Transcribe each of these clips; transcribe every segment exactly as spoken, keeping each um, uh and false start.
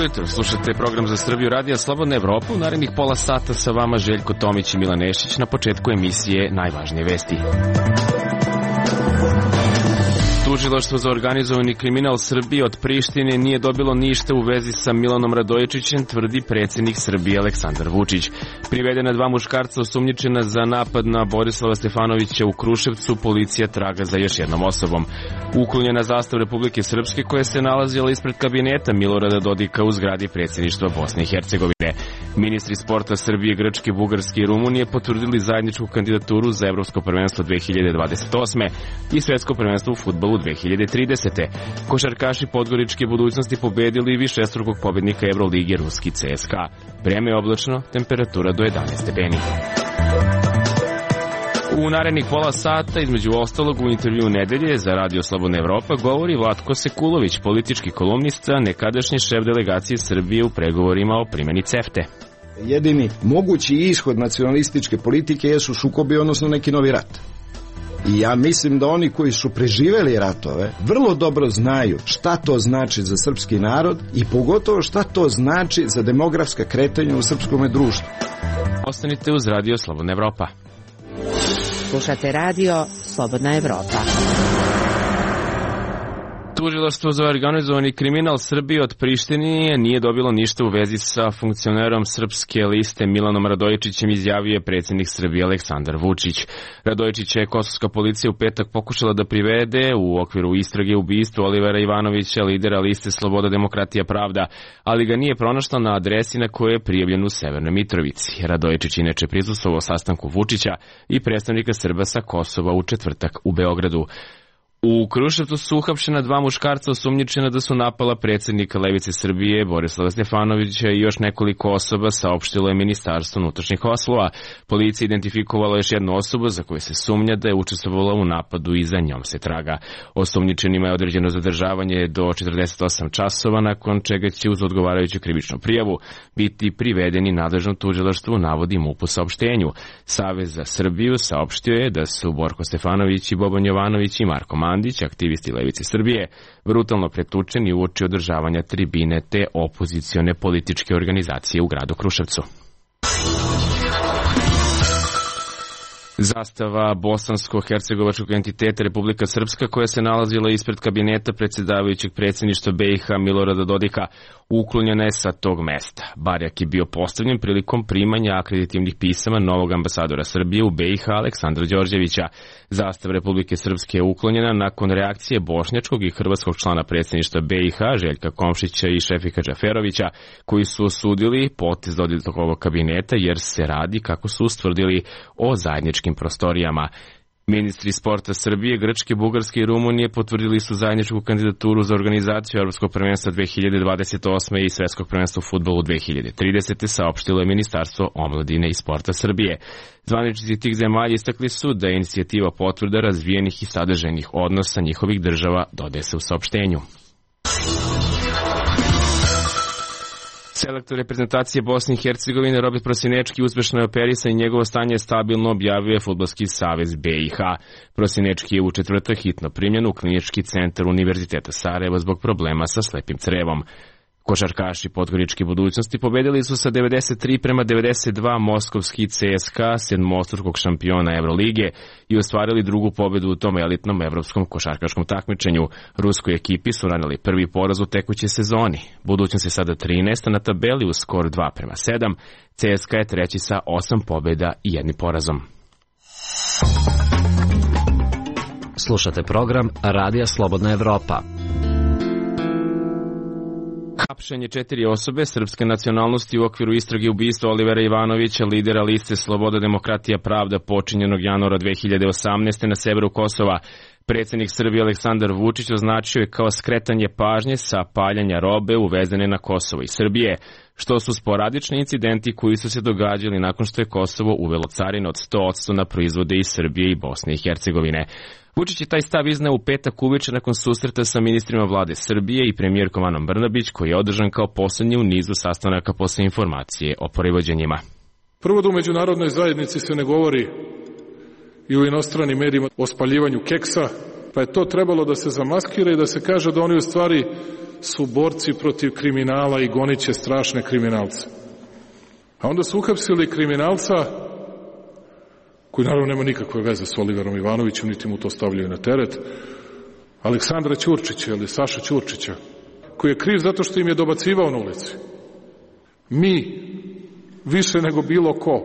jutro, slušate program za Srbiju Radija Slobodna Evropa. U narednih pola sata sa vama Željko Tomić i Milan Nešić. Na početku emisije najvažnije vesti. Tužilaštvo za organizovani kriminal Srbije od Prištine nije dobilo ništa u vezi sa Milanom Radojičićem, tvrdi predsjednik Srbije Aleksandar Vučić. Privedena dva muškarca osumnjičena za napad na Borislava Stefanovića u Kruševcu, policija traga za još jednom osobom. Uklonjena zastava Republike Srpske koja se nalazila ispred kabineta Milorada Dodika u zgradi predsjedništva Bosne i Hercegovine. Ministri sporta Srbije, Grčke, Bugarske i Rumunije potvrdili zajedničku kandidaturu za Evropsko prvenstvo dve hiljade dvadeset osme i Svetsko prvenstvo u fudbalu dve hiljade tridesete. Košarkaši Podgoričke budućnosti pobedili višestrukog pobednika Evrolige ruski C S K A. Vreme je oblačno, temperatura do jedanaest stepeni. U narednih pola sata, između ostalog u intervju nedelje za Radio Slobodna Evropa, govori Vlatko Sekulović, politički kolumnista, nekadašnji šef delegacije Srbije u pregovorima o primjeni CEFTE. Jedini mogući ishod nacionalističke politike jesu sukobi, odnosno neki novi rat. I ja mislim da oni koji su preživeli ratove vrlo dobro znaju šta to znači za srpski narod i pogotovo šta to znači za demografska kretanja u srpskom društvu. Ostanite uz Radio Slobodna Evropa. Slušate Radio Slobodna Evropa. Tužilaštvo za organizovani kriminal Srbije od Prištine nije dobilo ništa u vezi sa funkcionerom Srpske liste Milanom Radojičićem, izjavio je predsjednik Srbije Aleksandar Vučić. Radojičića je kosovska policija u petak pokušala da privede u okviru istrage ubistva Olivera Ivanovića, lidera liste Sloboda, demokratija, pravda, ali ga nije pronašla na adresi na kojoj je prijavljen u Severnoj Mitrovici. Radojičić inače prisustvovao sastanku Vučića i predstavnika Srba sa Kosova u četvrtak u Beogradu. U Kruševcu su uhapšena dva muškarca osumnjičena da su napala predsjednika Levice Srbije Borislava Stefanovića i još nekoliko osoba, saopštilo je Ministarstvo unutrašnjih poslova. Policija identifikovala još jednu osobu za koju se sumnja da je učestvovala u napadu i za njom se traga. Osumnjičenima je određeno zadržavanje do četrdeset osam časova, nakon čega će uz odgovarajuću krivičnu prijavu biti privedeni nadležnom tužilaštvu, navodi MUP u saopštenju. Savez za Srbiju saopštio je da su Borko Stefanović i Boban Jovanović i Marko Mandić, aktivisti Levice Srbije, brutalno pretučeni uoči održavanja tribine te opozicione političke organizacije u gradu Kruševcu. Zastava bosansko-hercegovačkog entiteta Republika Srpska, koja se nalazila ispred kabineta predsjedavajućeg predsjedništva B i H Milorada Dodika, uklonjena je sa tog mesta. Barjak je bio postavljen prilikom primanja akreditivnih pisama novog ambasadora Srbije u B i H Aleksandra Đorđevića. Zastava Republike Srpske je uklonjena nakon reakcije bošnjačkog i hrvatskog člana predsjedništva B i H Željka Komšića i Šefika Džaferovića, koji su osudili potez Dodikovog ovog kabineta jer se radi, kako su ustvrdili, o zajedničkim prostorijama. Ministri sporta Srbije, Grčke, Bugarske i Rumunije potvrdili su zajedničku kandidaturu za organizaciju Evropskog prvenstva dve hiljade dvadeset osme i Svetskog prvenstva u fudbalu dve hiljade tridesete, saopštilo je Ministarstvo omladine i sporta Srbije. Zvaničnici tih zemalja istakli su da je inicijativa potvrda razvijenih i sadržajnih odnosa njihovih država, dodaje se u saopštenju. Selektor reprezentacije Bosne i Hercegovine Robert Prosinečki uspešno je operisan i njegovo stanje je stabilno, objavio je Fudbalski savez B i H. Prosinečki je u četvrtak hitno primljen u klinički centar Univerziteta Sarajeva zbog problema sa slepim crevom. Košarkaši Podgoričke budućnosti pobedili su sa devedeset tri prema devedeset dva moskovski C S K A, sedmostrukog šampiona Evrolige, i ostvarili drugu pobedu u tom elitnom evropskom košarkaškom takmičenju. Ruskoj ekipi su naneli prvi poraz u tekućoj sezoni. Budućnost je sada trinaesta na tabeli u skor dva prema sedam. C S K A je treći sa osam pobeda i jednim porazom. Slušate program Radija Slobodna Evropa. Hapšenje četiri osobe srpske nacionalnosti u okviru istrage ubistva Olivera Ivanovića, lidera liste Sloboda, demokratija, pravda, počinjenog januara dve hiljade osamnaeste. na severu Kosova. Predsjednik Srbije Aleksandar Vučić označio je kao skretanje pažnje sa paljanja robe uvezene na Kosovo i Srbije, što su sporadični incidenti koji su se događali nakon što je Kosovo uvelo carinu od sto posto na proizvode iz Srbije i Bosne i Hercegovine. Vučić je taj stav izneo u petak uveče nakon susreta sa ministrima vlade Srbije i premijerkom Anom Brnabić, koji je održan kao posljednji u nizu sastanaka posle informacije o privođenjima. Prvo, da u međunarodnoj zajednici se ne govori i u inostranim medijima o spaljivanju keksa, pa je to trebalo da se zamaskira i da se kaže da oni u stvari su borci protiv kriminala i goniće strašne kriminalce. A onda su uhapsili kriminalca koji naravno nema nikakve veze s Oliverom Ivanovićem, niti mu to stavljaju na teret, Aleksandra Ćurčića ili Saša Ćurčića, koji je kriv zato što im je dobacivao na ulici. Mi, više nego bilo ko,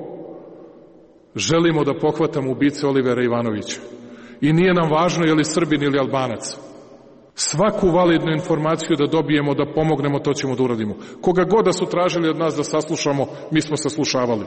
želimo da pohvatamo ubice Olivera Ivanovića. I nije nam važno je li Srbin ili Albanac. Svaku validnu informaciju da dobijemo, da pomognemo, to ćemo da uradimo. Koga god da su tražili od nas da saslušamo, mi smo saslušavali.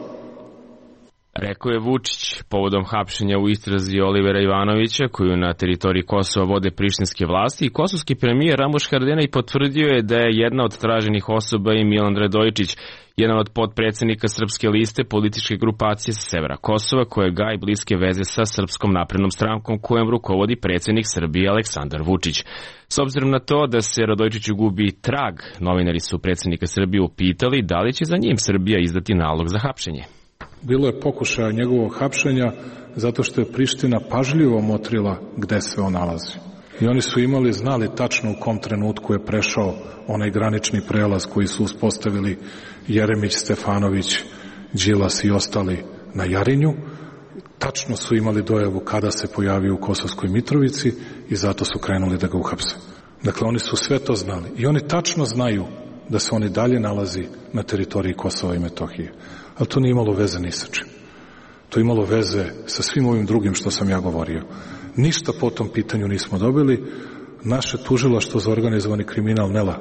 Rekao je Vučić povodom hapšenja u istrazi Olivera Ivanovića, koju na teritoriji Kosova vode prištinske vlasti, i kosovski premijer Ramuš Haradinaj potvrdio je da je jedna od traženih osoba i Milan Radojičić, jedan od potpredsednika Srpske liste političke grupacije sa severa Kosova, koja gaji bliske veze sa Srpskom naprednom strankom kojom rukovodi predsednik Srbije Aleksandar Vučić. S obzirom na to da se Radojičiću gubi trag, novinari su predsednika Srbije upitali da li će za njim Srbija izdati nalog za hapšenje. Bilo je pokušaja njegovog hapšenja zato što je Priština pažljivo motrila gde se on nalazi. I oni su imali, znali tačno u kom trenutku je prešao onaj granični prelaz koji su uspostavili Jeremić, Stefanović, Đilas i ostali na Jarinju. Tačno su imali dojavu kada se pojavio u Kosovskoj Mitrovici i zato su krenuli da ga uhapse. Dakle, oni su sve to znali. I oni tačno znaju da se oni dalje nalazi na teritoriji Kosova i Metohije. Ali to nije imalo veze ni sa čim. To je imalo veze sa svim ovim drugim što sam ja govorio. Ništa po tom pitanju nismo dobili. Naše tužilaštvo za organizovani kriminal Nela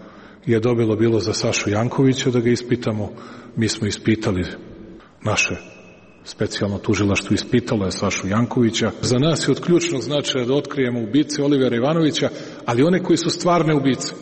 je dobilo bilo za Sašu Jankovića da ga ispitamo. Mi smo ispitali, naše specijalno tužilaštvo ispitalo je Sašu Jankovića. Za nas je od ključnog značaja da otkrijemo ubice Olivera Ivanovića, ali one koji su stvarne ubice,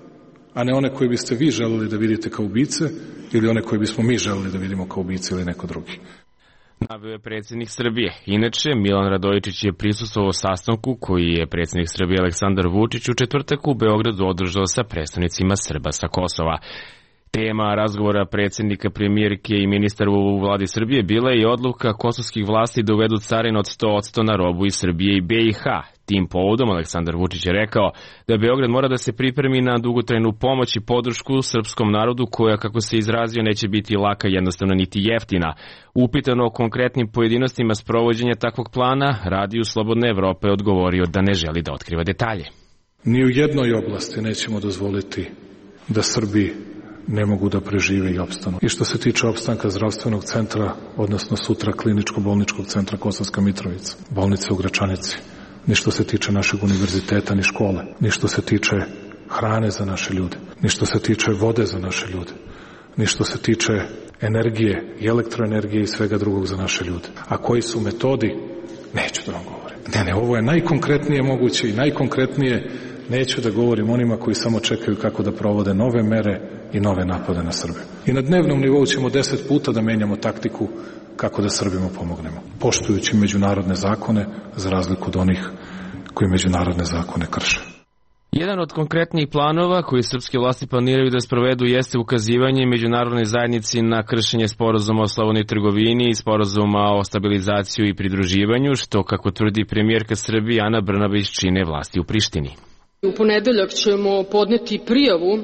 a ne one koje biste vi želeli da vidite kao ubice ili one koje bismo mi želeli da vidimo kao ubice ili neko drugi. Naveo je predsednik Srbije. Inače, Milan Radojičić je prisustvovao sastanku koji je predsednik Srbije Aleksandar Vučić u četvrtak u Beogradu održao sa predstavnicima Srba sa Kosova. Tema razgovora predsednika, premijerke i ministara u vladi Srbije bila je i odluka kosovskih vlasti da uvedu carinu od sto posto na robu iz Srbije i B i H. Tim povodom Aleksandar Vučić je rekao da Beograd mora da se pripremi na dugotrajnu pomoć i podršku srpskom narodu koja, kako se izrazio, neće biti laka, jednostavno niti jeftina. Upitano o konkretnim pojedinostima sprovođenja takvog plana, Radio Slobodne Evrope odgovorio da ne želi da otkriva detalje. Ni u jednoj oblasti nećemo dozvoliti da Srbi ne mogu da prežive i opstanu. I što se tiče opstanka zdravstvenog centra, odnosno sutra kliničko-bolničkog centra Kosovska Mitrovica, bolnice u Gračanici, ni što se tiče našeg univerziteta, ni škole, ni što se tiče hrane za naše ljude, ni što se tiče vode za naše ljude, ni što se tiče energije i elektroenergije i svega drugog za naše ljude. A koji su metodi, neću da vam govorim. Ne, ne, ovo je najkonkretnije moguće i najkonkretnije neću da govorim onima koji samo čekaju kako da provode nove mere i nove napade na Srbe. I na dnevnom nivou ćemo deset puta da menjamo taktiku kako da Srbima pomognemo, poštujući međunarodne zakone za razliku od onih koji međunarodne zakone krše. Jedan od konkretnijih planova koji srpske vlasti planiraju da sprovedu jeste ukazivanje međunarodnoj zajednici na kršenje sporazuma o slobodnoj trgovini i sporazuma o stabilizaciju i pridruživanju, što, kako tvrdi premijerka Srbije Ana Brnabić, čine vlasti u Prištini. U ponedeljak ćemo podneti prijavu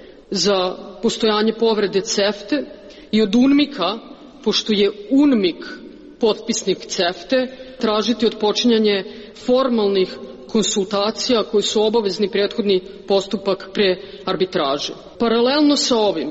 za postojanje povrede CEFTE i od UNMIK-a, pošto je UNMIK potpisnik CEFTE, tražiti odpočinjanje formalnih konsultacija koji su obavezni prethodni postupak pre arbitraže. Paralelno sa ovim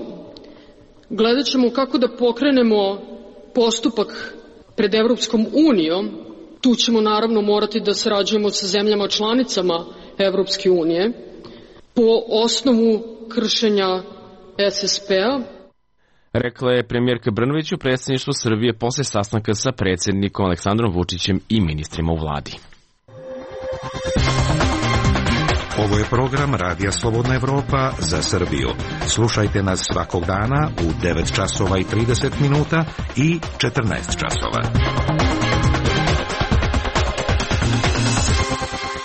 gledat ćemo kako da pokrenemo postupak pred Evropskom unijom. Tu ćemo naravno morati da sarađujemo sa zemljama članicama Evropske unije po osnovu kršenja S S P-a. Rekla je premijerka Brnabić u predsedništvu Srbije posle sastanka sa predsednikom Aleksandrom Vučićem i ministrima u vladi. Ovo je program Radija Slobodna Evropa za Srbiju. Slušajte nas svakog dana u devet časova i trideset minuta i četrnaest časova.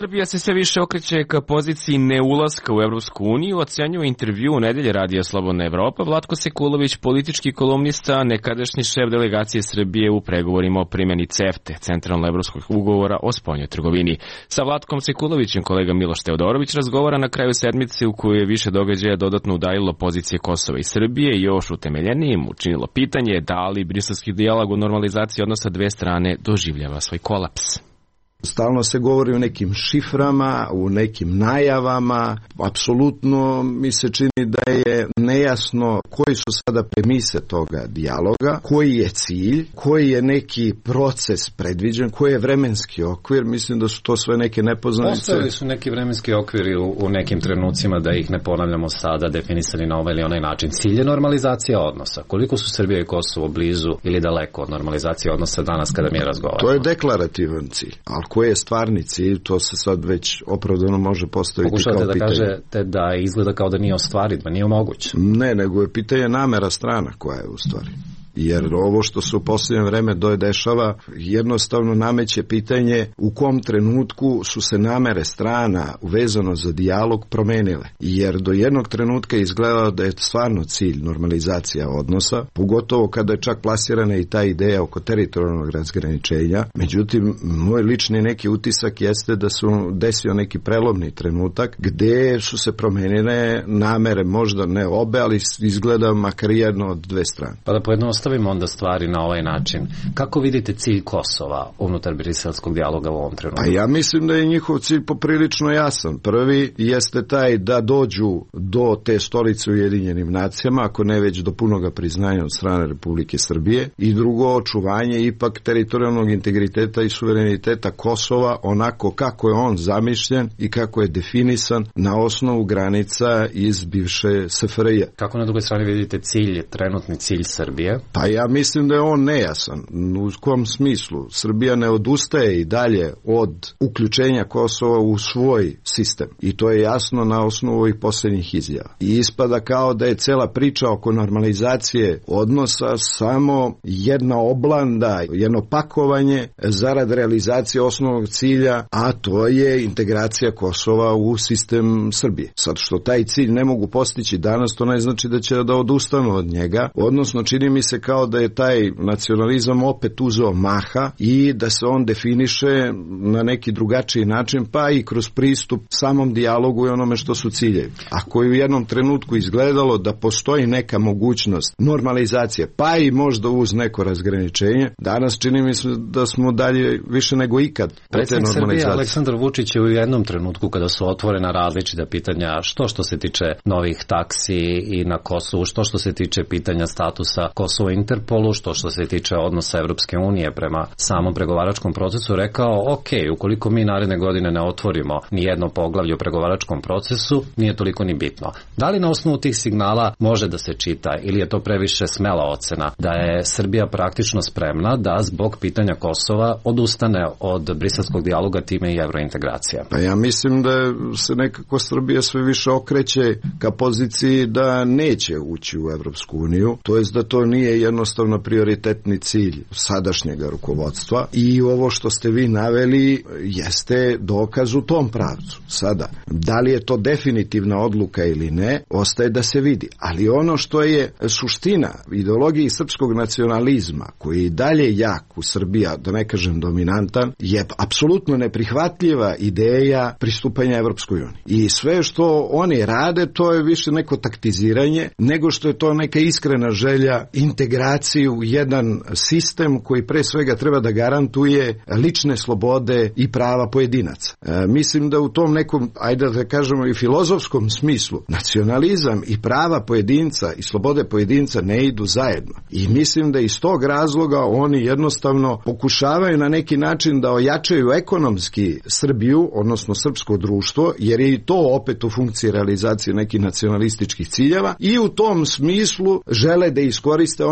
Srbija se sve više okreće ka poziciji neulaska u Evropsku uniju, ocenjuje intervju u nedelje Radija Slobodna Evropa Vlatko Sekulović, politički kolumnista, nekadašnji šef delegacije Srbije u pregovorima o primjeni CEFTE, Centralno-evropskog ugovora o spoljnoj trgovini. Sa Vlatkom Sekulovićem kolega Miloš Teodorović razgovara na kraju sedmice u kojoj je više događaja dodatno udaljilo pozicije Kosova i Srbije i još utemeljenijim učinilo pitanje da li briselski dijalog o normalizaciji odnosa dve strane doživljava svoj kolaps. Stalno se govori o nekim šiframa, u nekim najavama. Apsolutno mi se čini da je nejasno koji su sada premise toga dijaloga, koji je cilj, koji je neki proces predviđen, koji je vremenski okvir. Mislim da su to sve neke nepoznanice. Postavili su neki vremenski okviri u, u nekim trenucima, da ih ne ponavljamo sada, definisali na ovaj ili onaj način. Cilj je normalizacija odnosa. Koliko su Srbija i Kosovo blizu ili daleko od normalizacije odnosa danas kada mi je razgovaramo? To je deklarativan cilj, ali koji je stvarni cilj, to se sad već opravdano može postaviti Pokušate kao da pitanje. Pokušate da kažete da izgleda kao da nije ostvariv, da nije moguće. Ne, nego je pitanje namera strana koja je u stvari. Jer ovo što se u posljednje vreme dešava jednostavno nameće pitanje u kom trenutku su se namere strana vezano za dijalog promenile. Jer do jednog trenutka izgledalo da je stvarno cilj normalizacija odnosa, pogotovo kada je čak plasirana i ta ideja oko teritorijalnog razgraničenja. Međutim, moj lični neki utisak jeste da su desio neki prelomni trenutak gde su se promenile namere, možda ne obe, ali izgleda makar jedno od dve strane. Pa da pojednostavimo onda stvari na ovaj način. Kako vidite cilj Kosova unutar briselskog dijaloga u ovom trenutku? Pa ja mislim da je njihov cilj poprilično jasan. Prvi jeste taj da dođu do te stolice u Ujedinjenim nacijama, ako ne već do punoga priznanja od strane Republike Srbije, i drugo, očuvanje ipak teritorijalnog integriteta i suvereniteta Kosova onako kako je on zamišljen i kako je definisan na osnovu granica iz bivše S F R J. Kako na drugoj strani vidite cilj, trenutni cilj Srbije? Pa ja mislim da je on nejasan. U kom smislu? Srbija ne odustaje i dalje od uključenja Kosova u svoj sistem. I to je jasno na osnovu ovih posljednjih izjava. I ispada kao da je cela priča oko normalizacije odnosa samo jedna oblanda, jedno pakovanje zarad realizacije osnovnog cilja, a to je integracija Kosova u sistem Srbije. Sad što taj cilj ne mogu postići danas, to ne znači da će da odustanu od njega, odnosno čini mi se kao da je taj nacionalizam opet uzeo maha i da se on definiše na neki drugačiji način, pa i kroz pristup samom dijalogu i onome što su ciljevi. Ako je u jednom trenutku izgledalo da postoji neka mogućnost normalizacije, pa i možda uz neko razgraničenje, danas čini mi se da smo dalje više nego ikad. Predsjednik Srbije Aleksandar Vučić je u jednom trenutku kada su otvorena različita pitanja, što što se tiče novih taksi i na Kosovu, što što se tiče pitanja statusa Kosovo Interpolu, što što se tiče odnosa Evropske unije prema samom pregovaračkom procesu, rekao, ok, ukoliko mi naredne godine ne otvorimo ni jedno poglavlje u pregovaračkom procesu, nije toliko ni bitno. Da li na osnovu tih signala može da se čita ili je to previše smela ocena da je Srbija praktično spremna da zbog pitanja Kosova odustane od briselskog dijaloga, time i evrointegracija? Pa ja mislim da se nekako Srbija sve više okreće ka poziciji da neće ući u Evropsku uniju, to jest da to nije jednostavno prioritetni cilj sadašnjeg rukovodstva i ovo što ste vi naveli jeste dokaz u tom pravcu. Sada, da li je to definitivna odluka ili ne, ostaje da se vidi. Ali ono što je suština ideologiji srpskog nacionalizma, koji je dalje jak u Srbiji, da ne kažem dominantan, je apsolutno neprihvatljiva ideja pristupanja Evropskoj uniji. I sve što oni rade, to je više neko taktiziranje, nego što je to neka iskrena želja integraciju u jedan sistem koji pre svega treba da garantuje lične slobode i prava pojedinaca. E, mislim da u tom nekom, ajde da kažemo i filozofskom smislu, nacionalizam i prava pojedinca i slobode pojedinca ne idu zajedno. I mislim da iz tog razloga oni jednostavno pokušavaju na neki način da ojačaju ekonomski Srbiju, odnosno srpsko društvo, jer je i to opet u funkciji realizacije nekih nacionalističkih ciljeva i u tom smislu žele da iskoriste one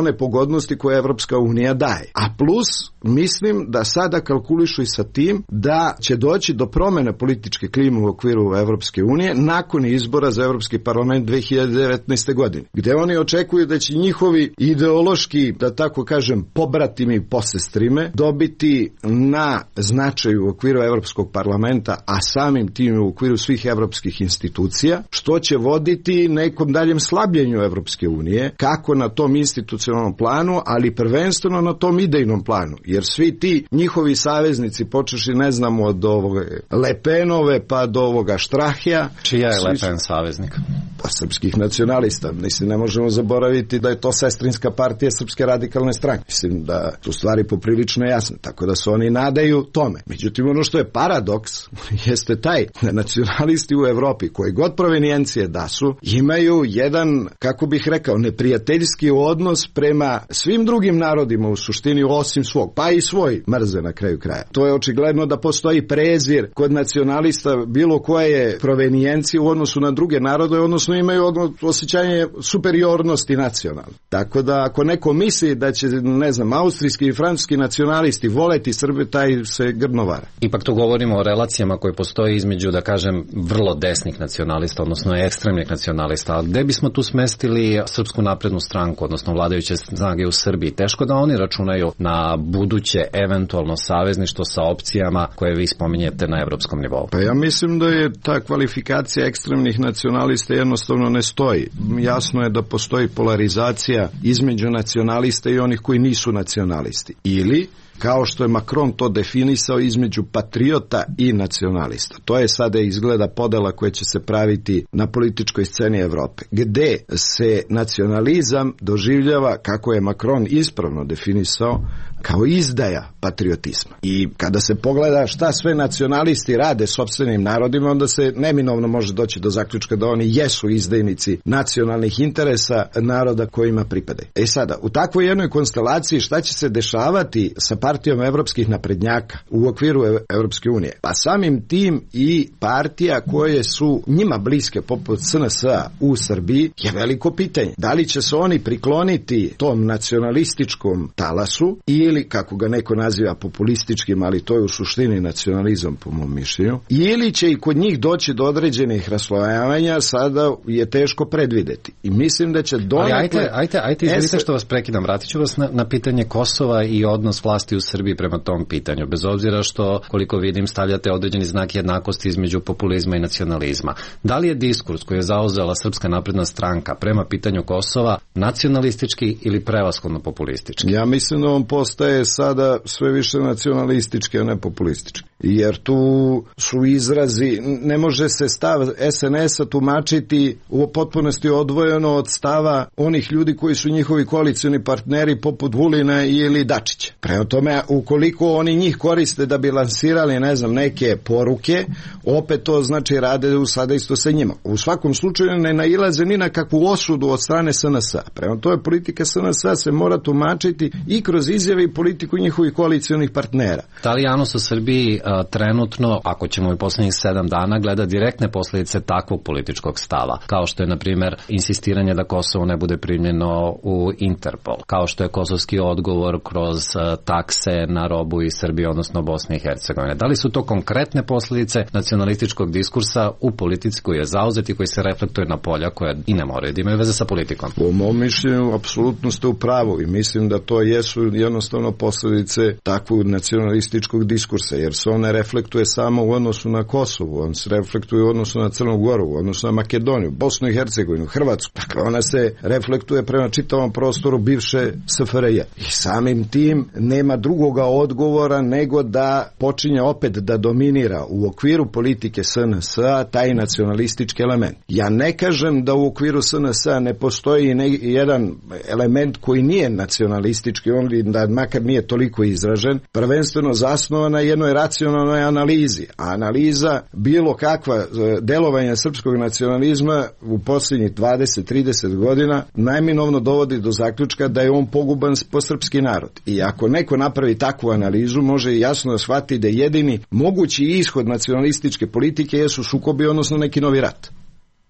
one pogodnosti koje Evropska unija daje. A plus, mislim da sada kalkulišu i sa tim da će doći do promene političke klime u okviru Evropske unije nakon izbora za Evropski parlament dve hiljade devetnaeste. godine, gde oni očekuju da će njihovi ideološki, da tako kažem, pobratimi i posestrime dobiti na značaju u okviru Evropskog parlamenta, a samim tim u okviru svih evropskih institucija, što će voditi nekom daljem slabljenju Evropske unije, kako na tom institucionalnom planu, ali prvenstveno na tom idejnom planu, jer svi ti njihovi saveznici, počeši ne znamo od ovoga Le Penove pa do ovoga Štrahija. Čija je Le Pen saveznik? Pa srpskih nacionalista. Mislim, ne možemo zaboraviti da je to sestrinska partija Srpske radikalne stranke. Mislim da su stvari poprilično jasne, tako da se oni nadaju tome. Međutim, ono što je paradoks jeste taj da nacionalisti u Evropi, koji god provenijencije da su, imaju jedan, kako bih rekao, neprijateljski odnos prema svim drugim narodima u suštini osim svog, pa i svoj mrze na kraju kraja. To je očigledno da postoji prezir kod nacionalista bilo koje provenijencije u odnosu na druge narode, odnosno imaju osjećanje superiornosti nacionalne. Tako da ako neko misli da će, ne znam, austrijski i francuski nacionalisti voleti Srbe, taj se grdno vara. Ipak tu govorimo o relacijama koje postoje između, da kažem, vrlo desnih nacionalista, odnosno ekstremnih nacionalista. A gde bismo tu smestili Srpsku naprednu stranku, odnosno vladajuće snage u Srbiji? Teško da oni računaju na buduće eventualno savezništvo sa opcijama koje vi spominjete na evropskom nivou. Pa ja mislim da je ta kvalifikacija ekstremnih nacionalista jednostavno ne stoji. Jasno je da postoji polarizacija između nacionalista i onih koji nisu nacionalisti. Ili, kao što je Macron to definisao, između patriota i nacionalista. To je sada izgleda podela koja će se praviti na političkoj sceni Evrope, gde se nacionalizam doživljava, kako je Macron ispravno definisao, kao izdaja patriotizma. I kada se pogleda šta sve nacionalisti rade sopstvenim narodima, onda se neminovno može doći do zaključka da oni jesu izdajnici nacionalnih interesa naroda kojima pripadaju. E sada, u takvoj jednoj konstelaciji šta će se dešavati sa partijom evropskih naprednjaka u okviru Evropske unije? Pa samim tim i partija koje su njima bliske poput S N S-a u Srbiji je veliko pitanje. Da li će se oni prikloniti tom nacionalističkom talasu ili, kako ga neko naziva, populističkim, ali to je u suštini nacionalizam po mom mišljenju, ili će i kod njih doći do određenih raslojavanja, sada je teško predvideti. I mislim da će donekle... Ali ajte, ajte, ajte izvolite što vas prekidam, vratit ću vas na, na pitanje Kosova i odnos vlasti u Srbiji prema tom pitanju, bez obzira što, koliko vidim, stavljate određeni znak jednakosti između populizma i nacionalizma. Da li je diskurs koji je zauzela Srpska napredna stranka prema pitanju Kosova nacionalistički ili prevashodno populistički? Ja mislim da on postaje sada sve više nacionalistički, a ne populistički. Jer tu su izrazi, ne može se stav S N S-a tumačiti u potpunosti odvojeno od stava onih ljudi koji su njihovi koalicioni partneri poput Vulina ili Dačića. Prema tome, ukoliko oni njih koriste da bi lansirali, ne znam, neke poruke, opet to znači rade u sada isto sa njima. U svakom slučaju ne nailaze ni na kakvu osudu od strane S N S-a. Prema tome, politika S N S-a se mora tumačiti i kroz izjave i politiku njihovih koalicionih partnera. Da li javnost u Srbiji a, trenutno, ako ćemo i poslednjih sedam dana, gleda direktne posljedice takvog političkog stava, kao što je, na primjer, insistiranje da Kosovo ne bude primljeno u Interpol, kao što je kosovski odgovor kroz a, takse na robu iz Srbije, odnosno Bosne i Hercegovine. Da li su to konkretne posljedice nacionalističkog diskursa u politici koji je zauzet i koji se reflektuje na polja koja i ne moraju da imaju veze sa politikom? Po mom mišljenju, apsolutno ste u pravu i mislim da to jesu jednostavno posljedice takvog nacionalističkog diskursa, jer se on ne reflektuje samo u odnosu na Kosovo, on se reflektuje u odnosu na Crnu Goru, u odnosu na Makedoniju, Bosnu i Hercegovinu, Hrvatsku. Dakle, ona se reflektuje prema čitavom prostoru bivše S F R J. I samim tim nema drugoga odgovora nego da počinje opet da dominira u okviru politike S N S-a taj nacionalistički element. Ja ne kažem da u okviru S N S-a ne postoji ne, jedan element koji nije nacionalistički, on da makar nije toliko izražen, prvenstveno zasnovan na jednoj racionalnoj analizi. A analiza bilo kakva delovanja srpskog nacionalizma u posljednjih dvadeset trideset godina najminovno dovodi do zaključka da je on poguban po srpski narod. I ako neko napravi takvu analizu, može jasno da shvati da jedini mogući ishod nacionalističke politike jesu sukobi, odnosno neki novi rat.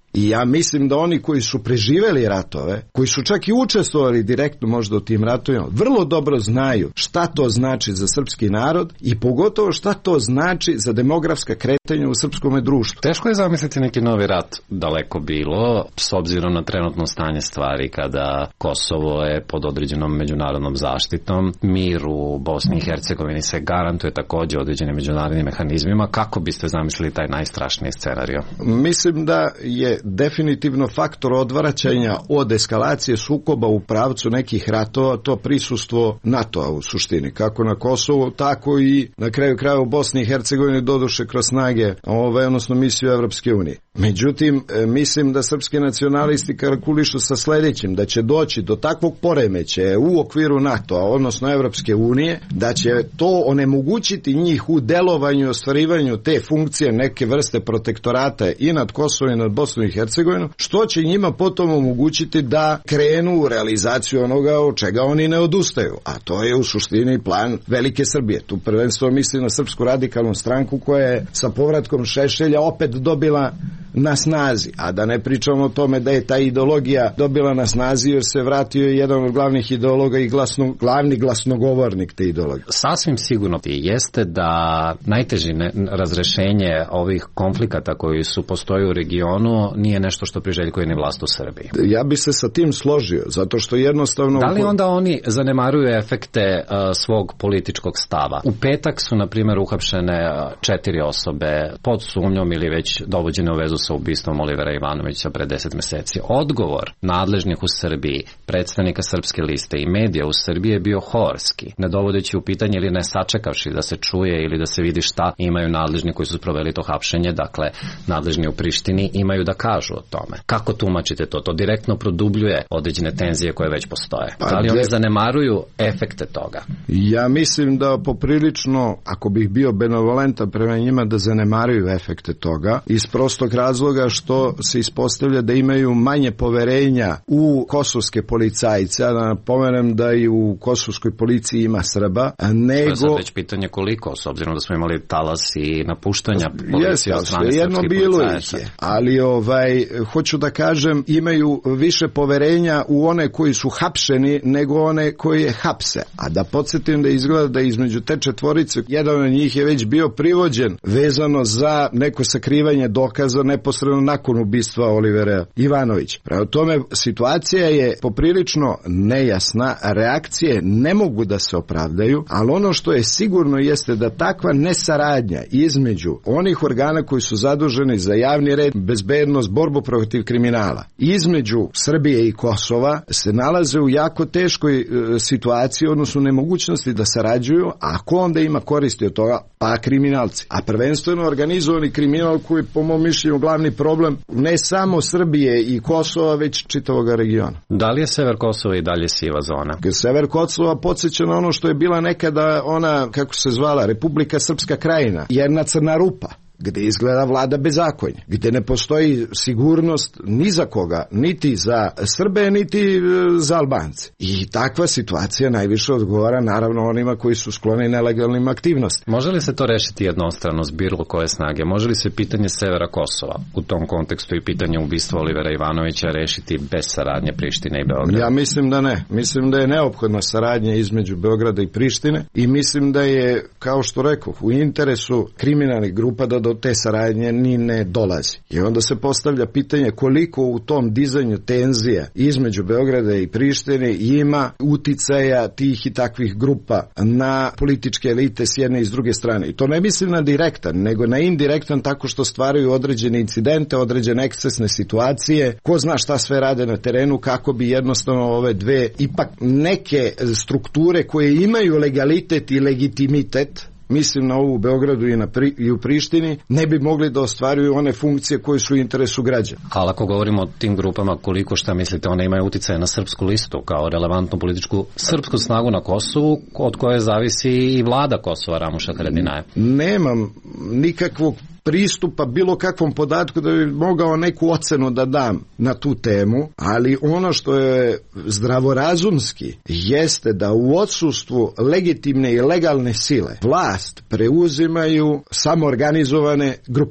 I ja mislim da oni koji su preživeli ratove, koji su čak i učestvovali direktno možda u tim ratovima, vrlo dobro znaju šta to znači za srpski narod i pogotovo šta to znači za demografska kretanja u srpskom društvu. Teško je zamisliti neki novi rat, daleko bilo, s obzirom na trenutno stanje stvari kada Kosovo je pod određenom međunarodnom zaštitom, mir u Bosni i Hercegovini se garantuje takođe određenim međunarodnim mehanizmima. Kako biste zamislili taj najstrašniji scenario? Mislim da je definitivno faktor odvraćanja od eskalacije sukoba u pravcu nekih ratova to prisustvo NATO-a u suštini, kako na Kosovu, tako i na kraju kraja u Bosni i Hercegovini doduše kroz snage, ovaj, odnosno misiju Evropske unije. Međutim, mislim da srpski nacionalisti kalkulišu sa sledećim, da će doći do takvog poremećaja u okviru NATO-a, odnosno Evropske unije, da će to onemogućiti njih u delovanju i ostvarivanju te funkcije neke vrste protektorata i nad Kosovom i nad Bosnom i Hercegovinom, što će njima potom omogućiti da krenu u realizaciju onoga od čega oni ne odustaju, a to je u suštini plan Velike Srbije. Tu prvenstveno mislim na Srpsku radikalnu stranku koja je sa povratkom Šešelja opet dobila na snazi, a da ne pričamo o tome da je ta ideologija dobila na snazi jer se vratio jedan od glavnih ideologa i glasno, glavni glasnogovornik te ideologije. Sasvim sigurno jeste da najteže razrešenje ovih konflikata koji su postoje u regionu nije nešto što priželjkuje ni vlast u Srbiji. Ja bi se sa tim složio, zato što jednostavno... Da li onda oni zanemaruju efekte uh, svog političkog stava? U petak su, na primjer, uhapšene četiri osobe pod sumnjom ili već dovođene u vezu sa ubistvom Olivera Ivanovića pre deset meseci. Odgovor nadležnih u Srbiji, predstavnika Srpske liste i medija u Srbiji je bio horski, ne dovodeći u pitanje ili ne sačekavši da se čuje ili da se vidi šta imaju nadležni koji su sproveli to hapšenje, dakle nadležni u Prištini imaju da kažu o tome. Kako tumačite to? To direktno produbljuje određene tenzije koje već postoje. Pa, da li oni zanemaruju efekte toga? Ja mislim da poprilično, ako bih bio benevolentan prema njima, da zanemaruju efekte toga, iz prostog razloga što se ispostavlja da imaju manje poverenja u kosovske policajce, a da napomenem da i u kosovskoj policiji ima Srba, nego... To je sad već pitanje koliko, s obzirom da smo imali talas i napuštanja policije od strane srpskih policajaca. Je, ali ovaj, hoću da kažem, imaju više poverenja u one koji su hapšeni nego one koji je hapse. A da podsjetim da izgleda da između te četvorice, jedan od njih je već bio privođen vezano za neko sakrivanje dokaza neposredno nakon ubistva Olivera Ivanovića. Prema tome, situacija je poprilično nejasna, reakcije ne mogu da se opravdaju, ali ono što je sigurno jeste da takva nesaradnja između onih organa koji su zaduženi za javni red, bezbednost, borbu protiv kriminala, između Srbije i Kosova se nalaze u jako teškoj e, situaciji, odnosno nemogućnosti da sarađuju, a ko onda ima koristi od toga? Pa kriminalci. A prvenstveno organizovani kriminal koji po mom mišljenju glavni problem ne samo Srbije i Kosova, već čitavog regiona. Da li je sever Kosova i dalje siva zona? Sever Kosova podsjeća na ono što je bila nekada ona, kako se zvala, Republika Srpska krajina, jedna crna rupa, gde izgleda vlada bezakonje, gde ne postoji sigurnost ni za koga, niti za Srbe, niti za Albance. I takva situacija najviše odgovara naravno onima koji su skloni nelegalnim aktivnostima. Može li se to rešiti jednostrano s bilo koje snage? Može li se pitanje severa Kosova u tom kontekstu i pitanje ubistva Olivera Ivanovića rešiti bez saradnje Prištine i Beograda? Ja mislim da ne. Mislim da je neophodna saradnja između Beograda i Prištine i mislim da je, kao što rekao, u interesu kriminalnih grupa da do te saradnje ni ne dolazi. I onda se postavlja pitanje koliko u tom dizanju tenzija između Beograda i Prištine ima uticaja tih i takvih grupa na političke elite s jedne i s druge strane. I to ne mislim na direktan, nego na indirektan tako što stvaraju određene incidente, određene ekscesne situacije, ko zna šta sve rade na terenu kako bi jednostavno ove dve ipak neke strukture koje imaju legalitet i legitimitet, mislim na ovu u Beogradu i, na pri, i u Prištini, ne bi mogli da ostvaruju one funkcije koje su u interesu građana. Ali ako govorimo o tim grupama, koliko šta mislite, one imaju uticaje na srpsku listu kao relevantnu političku srpsku snagu na Kosovu, od koje zavisi i vlada Kosova Ramuša Haradinaja? Nemam nikakvog pristupa bilo kakvom podatku da bi mogao neku ocenu da dam na tu temu, ali ono što je zdravorazumski jeste da u odsustvu legitimne i legalne sile vlast preuzimaju samoorganizovane grupe.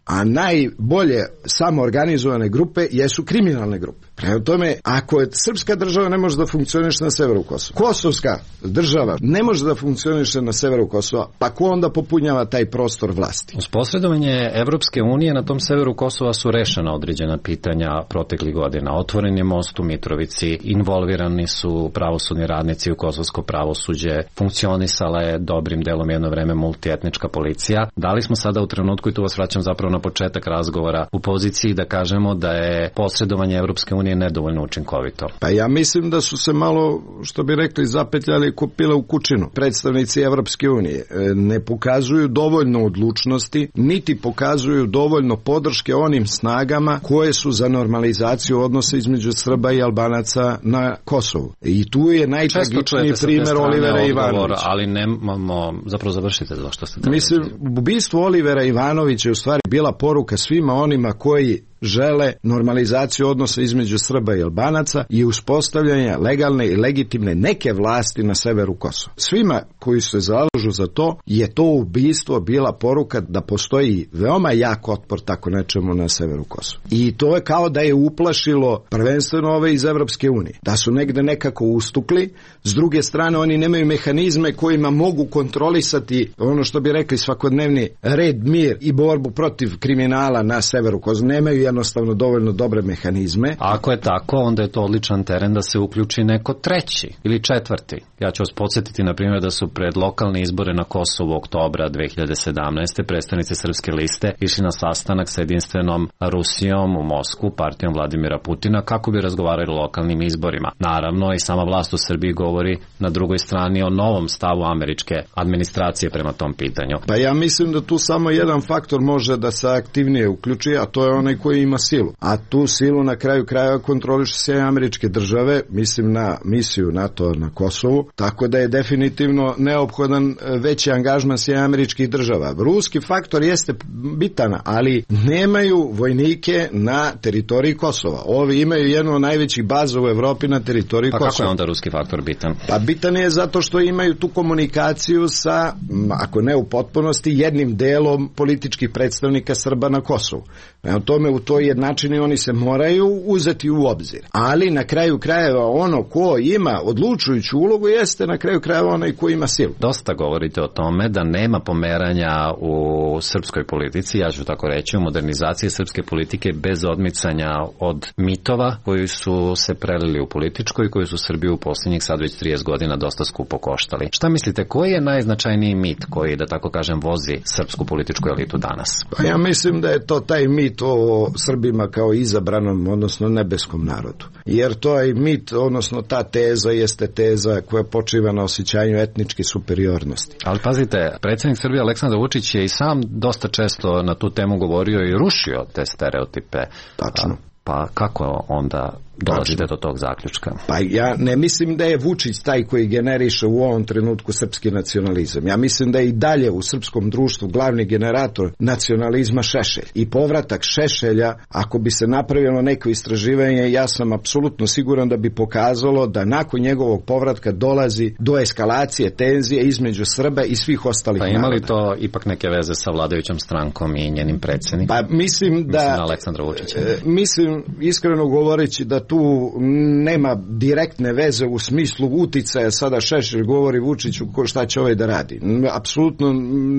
a najbolje samoorganizovane grupe jesu kriminalne grupe. Prema tome, ako je srpska država ne može da funkcioniše na severu Kosova, kosovska država ne može da funkcioniše na severu Kosova, pa ko onda popunjava taj prostor vlasti? Uz posredovanje Evropske unije na tom severu Kosova su rešena određena pitanja proteklih godina. Otvoren je most u Mitrovici, involvirani su pravosudni radnici u kosovsko pravosuđe, funkcionisala je dobrim delom jedno vreme multietnička policija. Da li smo sada u trenutku, i tu vas vraćam zapravo na početak razgovora, u poziciji da kažemo da je posredovanje Evropske unije nedovoljno učinkovito? Pa ja mislim da su se malo, što bi rekli, zapetljali ko pile u kučinu. Predstavnici Evropske unije ne pokazuju dovoljno odlučnosti, niti pokazuju dovoljno podrške onim snagama koje su za normalizaciju odnosa između Srba i Albanaca na Kosovu. I tu je najtragičniji primjer Olivera Ivanovića. Ali nemamo, zapravo završite to što ste... Mislim, ubistvo Olivera Ivanovića je u stvari bila poruka svima onima koji žele normalizaciju odnosa između Srba i Albanaca i uspostavljanje legalne i legitimne neke vlasti na severu Kosova. Svima koji se zalažu za to je to ubistvo bila poruka da postoji veoma jak otpor tako nečemu na severu Kosova. I to je kao da je uplašilo prvenstveno ove iz Evropske unije. Da su negde nekako ustukli, s druge strane oni nemaju mehanizme kojima mogu kontrolisati ono što bi rekli svakodnevni red, mir i borbu protiv kriminala na severu Kosova. Nemaju jednostavno dovoljno dobre mehanizme. A ako je tako, onda je to odličan teren da se uključi neko treći ili četvrti. Ja ću vas podsjetiti, na primjer, da su pred lokalne izbore na Kosovu oktobra dve hiljade sedamnaeste. predstavnici Srpske liste išli na sastanak sa jedinstvenom Rusijom u Moskvu, partijom Vladimira Putina, kako bi razgovarali o lokalnim izborima. Naravno, i sama vlast u Srbiji govori na drugoj strani o novom stavu američke administracije prema tom pitanju. Pa ja mislim da tu samo jedan faktor može da se aktivnije uključi, a to je onaj koji ima silu. A tu silu na kraju krajeva kontroliše se američke države, mislim na misiju NATO na Kosovu, tako da je definitivno neophodan veći angažman sve američkih država. Ruski faktor jeste bitan, ali nemaju vojnike na teritoriji Kosova. Ovi imaju jednu od najvećih baza u Evropi na teritoriji pa Kosova. Pa kako je onda ruski faktor bitan? Pa bitan je zato što imaju tu komunikaciju sa, ako ne u potpunosti, jednim delom političkih predstavnika Srba na Kosovu. Na tome u toj jednačini oni se moraju uzeti u obzir. Ali na kraju krajeva ono ko ima odlučujuću ulogu jeste na kraju krajeva onaj ko ima silu. Dosta govorite o tome da nema pomeranja u srpskoj politici, ja ću tako reći, u modernizaciji srpske politike bez odmicanja od mitova koji su se prelili u političko i koji su Srbiju u posljednjih sad već trideset godina dosta skupo koštali. Šta mislite, koji je najznačajniji mit koji, da tako kažem, vozi srpsku političku elitu danas? Pa ja mislim da je to taj mit o Srbima kao izabranom, odnosno nebeskom narodu. Jer to je mit, odnosno ta teza jeste teza koja počiva na osjećanju etničke superiornosti. Ali pazite, predsjednik Srbije Aleksandar Vučić je i sam dosta često na tu temu govorio i rušio te stereotipe. Tačno. Pa kako onda dolazite do tog zaključka? Pa ja ne mislim da je Vučić taj koji generiše u ovom trenutku srpski nacionalizam. Ja mislim da je i dalje u srpskom društvu glavni generator nacionalizma Šešelj. I povratak Šešelja, ako bi se napravilo neko istraživanje, ja sam apsolutno siguran da bi pokazalo da nakon njegovog povratka dolazi do eskalacije tenzije između Srba i svih ostalih naroda. Pa ima li to ipak neke veze sa vladajućom strankom i njenim predsjednikom? Pa mislim da... Mislim na Aleksandra Vučića. E, mislim, iskreno govoreći, da tu nema direktne veze u smislu uticaja. Sada Šešelj govori Vučiću ko šta će ovaj da radi. Apsolutno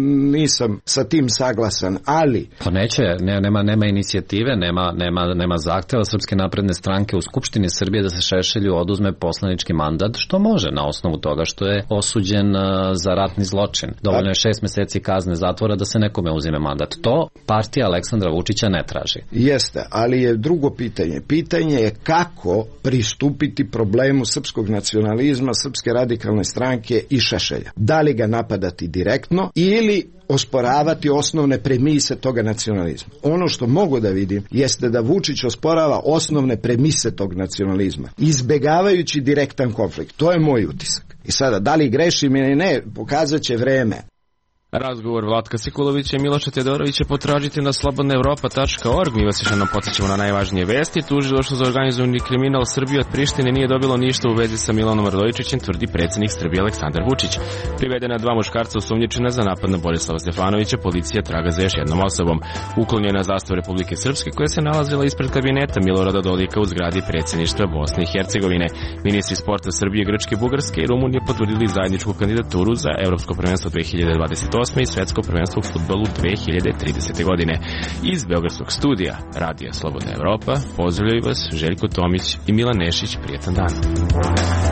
nisam sa tim saglasan, ali... Pa neće, ne, nema, nema inicijative, nema, nema, nema zahteva Srpske napredne stranke u Skupštini Srbije da se Šešelju oduzme poslanički mandat, što može na osnovu toga što je osuđen za ratni zločin. Dovoljno je šest meseci kazne zatvora da se nekome uzime mandat. To partija Aleksandra Vučića ne traži. Jeste, ali je drugo pitanje. Pitanje je kako pristupiti problemu srpskog nacionalizma, Srpske radikalne stranke i Šešelja. Da li ga napadati direktno ili osporavati osnovne premise toga nacionalizma. Ono što mogu da vidim jeste da Vučić osporava osnovne premise tog nacionalizma, izbegavajući direktan konflikt. To je moj utisak. I sada, da li grešim ili ne, pokazat će vreme. Razgovor Vlatka Sekulovića i Miloša Tedorovića potražite na slobodna evropa tačka org. Mi vas još jednom podsjećamo na najvažnije vesti. Tužilaštvo za organizovani kriminal Srbije od Prištine nije dobilo ništa u vezi sa Milanom Radojičićem, tvrdi predsjednik Srbije Aleksandar Vučić. Privedena dva muškarca osumnjičena za napad na Borislava Stefanovića, policija traga za još jednom osobom. Uklonjena zastava Republike Srpske koja se nalazila ispred kabineta Milorada Dodika u zgradi predsjedništva Bosne i Hercegovine. Ministri sporta Srbije, Grčke, Bugarske i Rumunije potvrdili zajedničku kandidaturu za Evropsko prvenstvo dve hiljade dvadeset osme i Svetsko prvenstvo u fudbalu dve hiljade tridesete. godine. Iz Beogradskog studija Radija Slobodna Evropa pozdravljaju vas Željko Tomić i Milan Nešić. Prijetan dan.